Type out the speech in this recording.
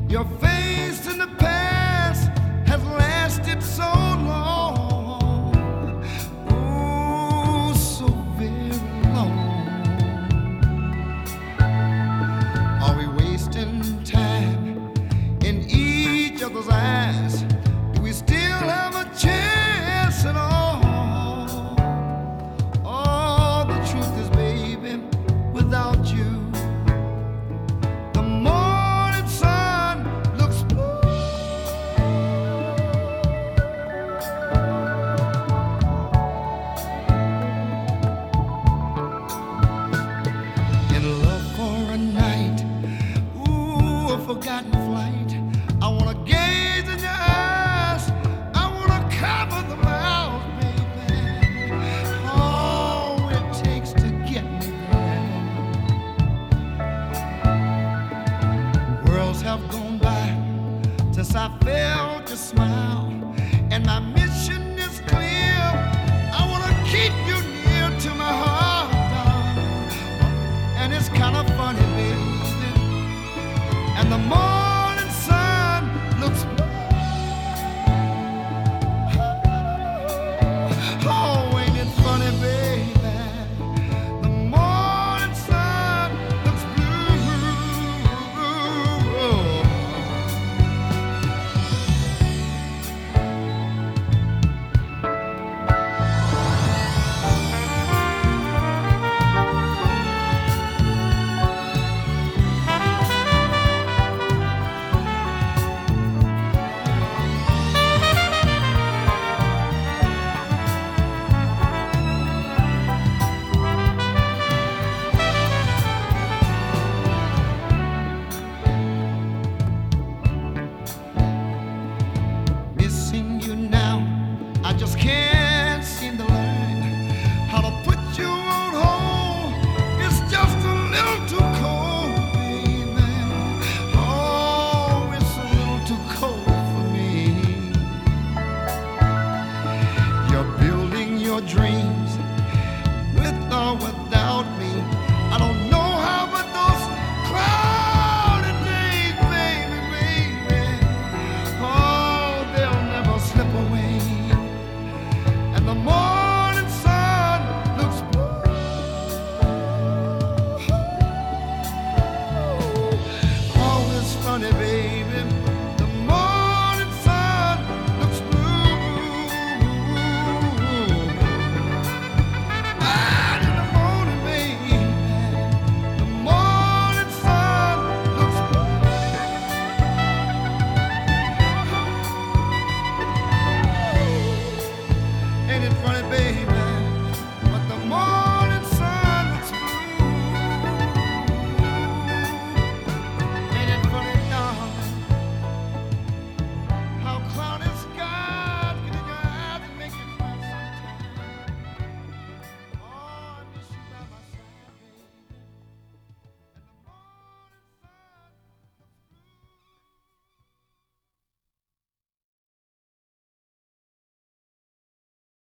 Your face in the past has lasted so long, oh, so very long. Are we wasting time in each other's eyes? Do we still have a chance at all? Oh, the truth is, baby, without you, the morning sun looks blue. In love for a night, ooh, a forgotten flight. I wanna gaze in your eyes, I wanna cover the mouth, baby. All it takes to get me there. Worlds have gone by since I felt your smile, and my mission is clear. I wanna keep you near to my heart, darling. And it's kind of funny, baby. And the morning sun looks blue. Oh, ain't it funny, baby? The morning sun looks blue. Missing you now, I just can't